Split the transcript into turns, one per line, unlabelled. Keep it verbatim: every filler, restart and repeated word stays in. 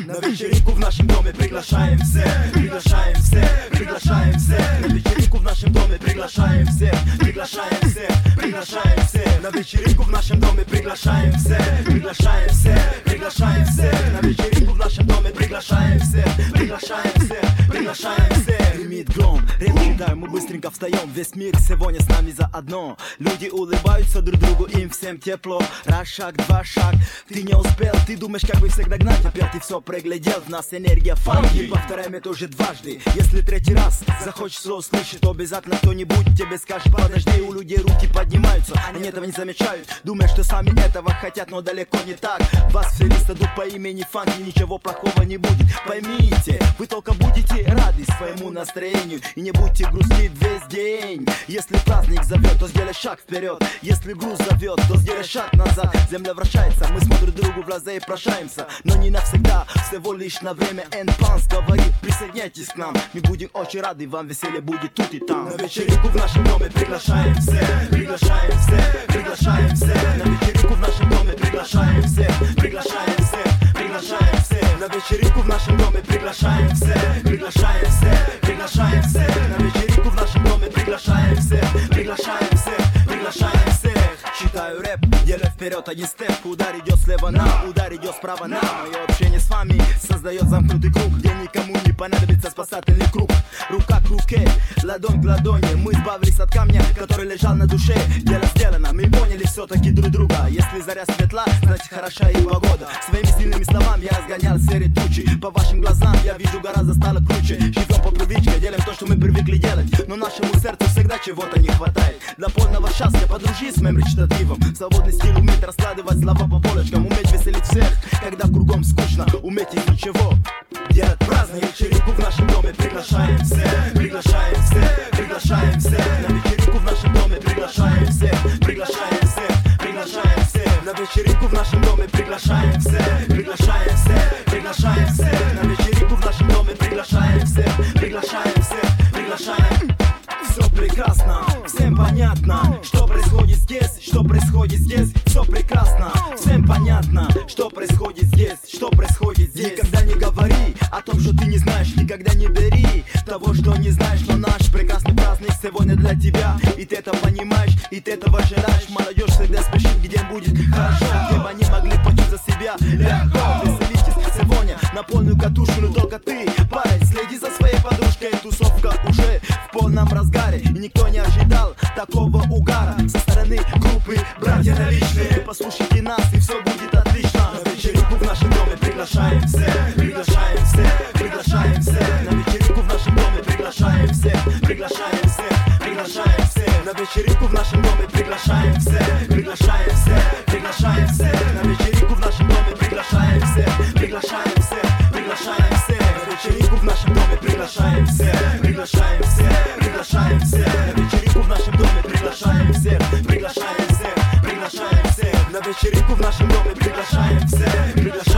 На вечеринку в нашем доме приглашаем всех, приглашаем всех, приглашаем всех. На вечеринку в нашем доме приглашаем всех, приглашаем всех, приглашаем всех. На вечеринку в нашем доме приглашаем всех, приглашаем всех, приглашаем всех. На вечеринку в нашем доме приглашаем всех, приглашаем всех, приглашаем всех. Гремит гром, реп читаем, мы быстренько встаем. Весь мир сегодня с нами заодно. Люди улыбаются друг другу, им всем тепло. Раз шаг, два шаг, ты не успел. Ты думаешь, как бы всех догнать, теперь ты все проглядел. В нас энергия фанки, повторяем это уже дважды. Если третий раз захочется услышать, то обязательно кто-нибудь тебе скажет: подожди. У людей руки поднимаются, они этого не замечают. Думают, что сами этого хотят, но далеко не так. Вас все листадут по имени фанки, ничего плохого не будет. Поймите, вы только будете рады своему настроению и не будете грустить весь день. Если праздник зовет, то сделай шаг вперед. Если груз зовет, то сделай шаг назад. Земля вращается, мы смотрим друг другу в глаза и прощаемся, но не навсегда, всего лишь на время. Энпанс говорит: присоединяйтесь к нам, мы будем очень рады, вам веселье будет тут и там. На вечеринку в нашем доме приглашаем всех, приглашаем всех, приглашаем всех. На вечеринку в нашем доме приглашаем всех, приглашаем всех, приглашаем всех. На вечеринку в нашем доме приглашаем всех, приглашаем всех, приглашаем всех. На вечеринку в нашем доме приглашаем всех, приглашаем всех, приглашаем всех. Читаю рэп, делаю вперед один степ. Удар идет слева на, удар идет справа на. Мое общение с вами создает замкнутый круг, где никому не понадобится спасательный круг. Рука к руке, ладонь к ладони. Мы избавились от камня, который лежал на душе. Дело сделано, мы поняли все-таки друг друга. Если заря светла, значит хороша и погода. Своими сильными словами я разгонял серые тучи. По вашим глазам я вижу, гораздо стало круче. Живем по привычке, делаем то, что мы привыкли делать. Но нашему сердцу всегда чего-то не хватает. Для полного счастья подружись с моим речитативом. Свободный стиль уметь раскладывать слова по полочкам. Уметь веселить всех, когда кругом скучно. Уметь из ничего делать праздник. Вечеринку в нашем доме приглашаем всех, приглашаем всех, приглашаем всех. На вечеринку в нашем доме приглашаем всех, приглашаем всех, приглашаем всех. На вечеринку в нашем доме приглашаем всех, приглашаем всех, приглашаем всех. На вечеринку в нашем доме приглашаем всех, приглашаем всех, приглашаем. Все прекрасно, всем понятно, что происходит здесь, что происходит здесь. Все прекрасно, всем понятно, что происходит здесь, что происходит здесь. Никогда не говори о том, что ты не знаешь, никогда не бери того, что не знаешь. Но наш прекрасный праздник сегодня для тебя, и ты это понимаешь, и ты этого желаешь. Молодежь всегда спешит, где будет хорошо, где бы они могли почувствовать себя легко. Веселитесь сегодня на полную катушку, но только ты, парень, следи за своей подружкой. Тусовка уже в полном разгаре, и никто не ожидал такого угара со стороны группы братья наличные. Послушайте нас, и все будет отлично. На вечеринку в нашем доме приглашаем всех, приглашаем всех, приглашаем всех. На вечеринку в нашем доме приглашаем всех, приглашаем всех, приглашаем всех. На вечеринку в нашем доме приглашаем всех, приглашаем всех, приглашаем всех. На вечеринку в нашем доме приглашаем всех, приглашаем всех, приглашаем всех. На вечеринку в нашем доме приглашаем всех, приглашаем всех, приглашаем всех. На вечеринку в нашем доме приглашаем всех, приглашаем всех, приглашаем всех. На вечеринку в нашем доме приглашаем всех, приглашаем